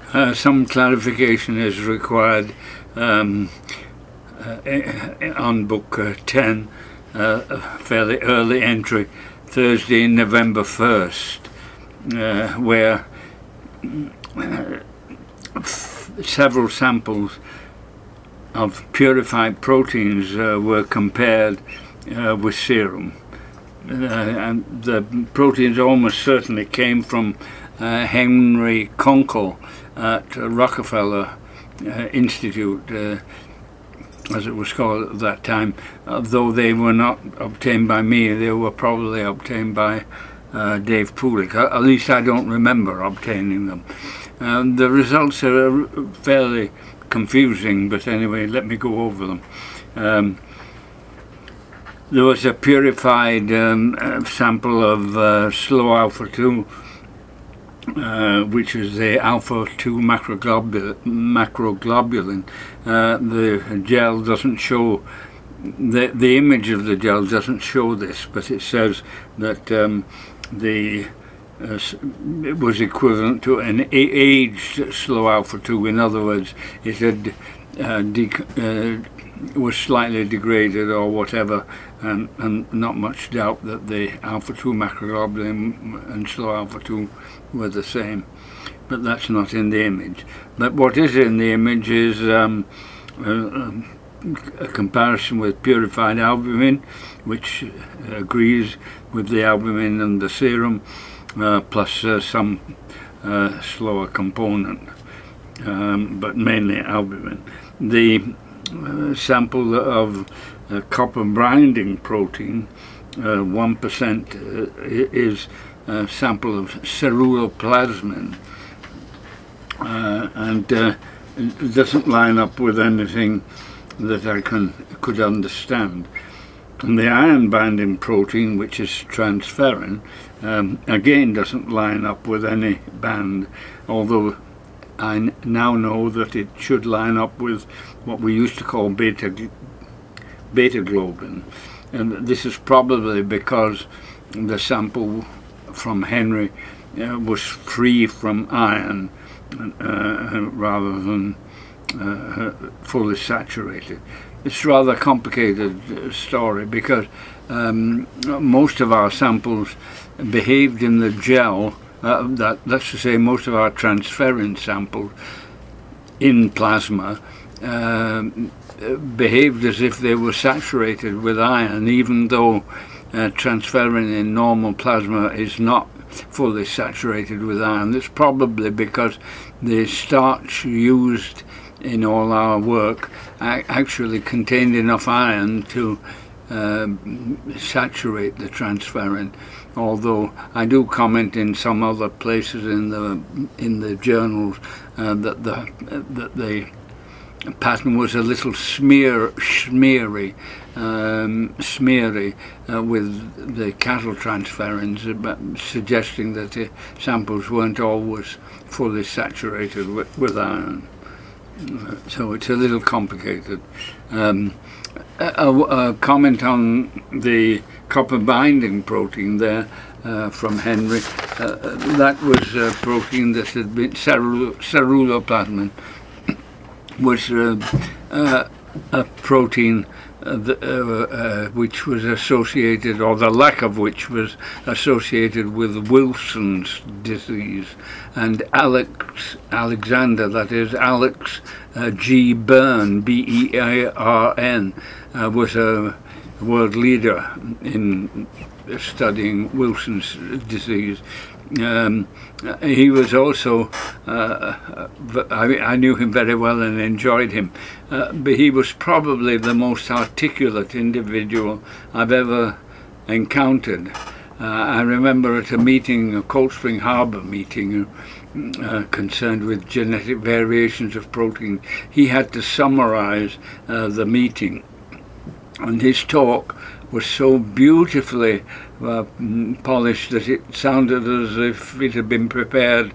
some clarification is required on book 10, a fairly early entry, Thursday, November 1st, where several samples of purified proteins were compared with serum. And the proteins almost certainly came from Henry Kunkel at Rockefeller Institute, as it was called at that time. Though they were not obtained by me, they were probably obtained by Dave Poolik. At least I don't remember obtaining them. The results are fairly confusing, but anyway, let me go over them. There was a purified sample of slow alpha-2, which is the alpha-2 macroglobulin. The gel doesn't show, the image of the gel doesn't show this, but it says that it was equivalent to an aged slow alpha-2. In other words, it had was slightly degraded or whatever, and not much doubt that the alpha-2 macroglobulin and slow alpha-2 were the same. But that's not in the image. But what is in the image is a comparison with purified albumin, which agrees with the albumin and the serum, plus some slower component, but mainly albumin. The sample of copper binding protein, 1%, is a sample of ceruloplasmin, and it doesn't line up with anything that I could understand. And the iron binding protein, which is transferrin, again doesn't line up with any band, although I now know that it should line up with what we used to call beta globin, and this is probably because the sample from Henry was free from iron rather than fully saturated. It's a rather complicated story because most of our samples behaved in the gel. That's to say, most of our transferrin samples in plasma behaved as if they were saturated with iron, even though transferrin in normal plasma is not fully saturated with iron. That's probably because the starch used in all our work actually contained enough iron to saturate the transferrin. Although I do comment in some other places in the journals that the pattern was a little smeary with the cattle transferrins, suggesting that the samples weren't always fully saturated with iron. So it's a little complicated. A comment on the copper binding protein there from Henry. That was a protein that had been ceruloplasmin, was a protein which was associated, or the lack of which was associated with Wilson's disease. And Alexander, that is Alex G. Byrne, B-E-A-R-N, was a world leader in studying Wilson's disease. He was also, I knew him very well and enjoyed him, but he was probably the most articulate individual I've ever encountered. I remember at a meeting, a Cold Spring Harbor meeting, concerned with genetic variations of protein, he had to summarize the meeting, and his talk was so beautifully polished that it sounded as if it had been prepared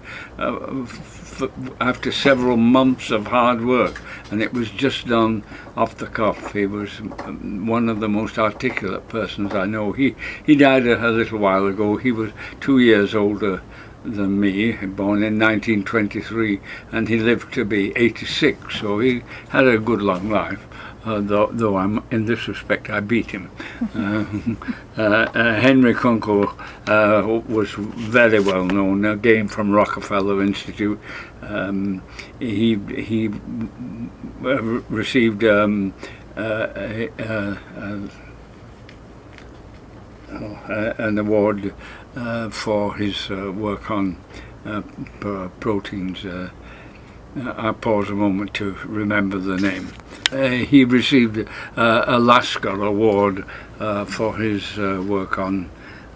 after several months of hard work, and it was just done off the cuff. He was one of the most articulate persons I know. He died a little while ago. He was 2 years older than me, born in 1923, and he lived to be 86, so he had a good long life. Though I'm in this respect, I beat him. Henry Kunkel was very well known, again from Rockefeller Institute. He received an award for his work on proteins. I'll pause a moment to remember the name. He received a Lasker Award for his work on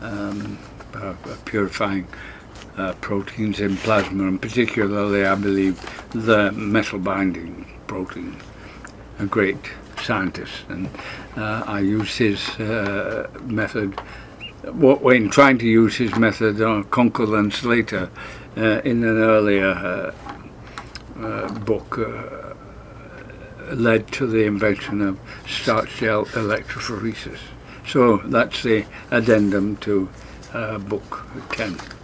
purifying proteins in plasma, and particularly, I believe, the metal-binding protein. A great scientist, and I used his method. When trying to use his method on Kunkel and Slater in an earlier book, led to the invention of starch gel electrophoresis. So that's the addendum to book 10.